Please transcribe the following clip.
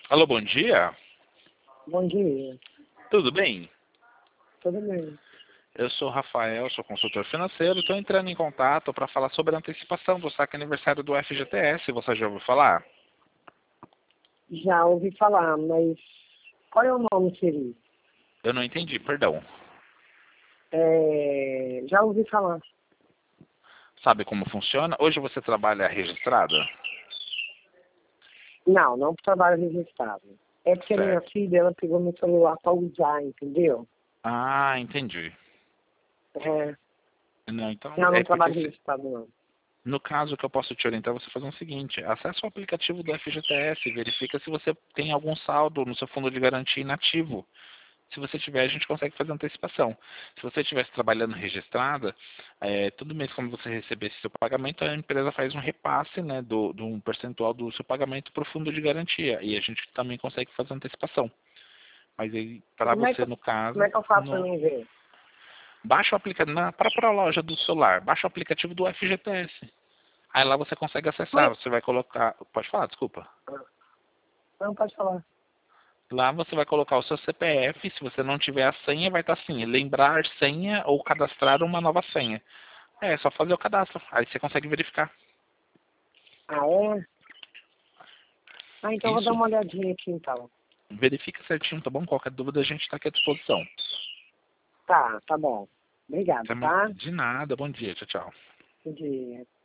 Alô, bom dia. Bom dia. Tudo bem? Tudo bem? Eu sou o Rafael, sou consultor financeiro. Estou entrando em contato para falar sobre a antecipação do saque aniversário do FGTS. Você já ouviu falar? Já ouvi falar, mas qual é o nome seria? Eu não entendi, perdão. Já ouvi falar. Sabe como funciona? Hoje você trabalha registrado? Não, não trabalho registrado. É porque a minha Certo. filha, ela pegou meu celular para usar, entendeu? Ah, entendi. É, Não, então não, é não porque trabalho registrado, não. no caso que eu posso te orientar, você fazer o seguinte: acesse o aplicativo do FGTS, verifica se você tem algum saldo no seu fundo de garantia inativo. Se você tiver, a gente consegue fazer antecipação. Se você estivesse trabalhando registrada, todo mês quando você recebesse seu pagamento, a empresa faz um repasse, né, de um percentual do seu pagamento para o fundo de garantia. E a gente também consegue fazer antecipação. Mas aí, para Como é você, que, no como é caso, que eu faço para mim ver? baixa o aplicativo, na própria loja do celular, baixa o aplicativo do FGTS. Aí lá você consegue acessar, Mas, você vai colocar. Pode falar, desculpa. não pode falar. Lá você vai colocar o seu CPF, se você não tiver a senha, vai estar assim, lembrar senha ou cadastrar uma nova senha. É só fazer o cadastro, aí você consegue verificar. Ah, é? Ah, então eu vou dar Isso, uma olhadinha aqui, então. verifica certinho, tá bom? Qualquer dúvida a gente está aqui à disposição. Tá bom. Obrigado, tá? De nada, bom dia, tchau, tchau. Bom dia.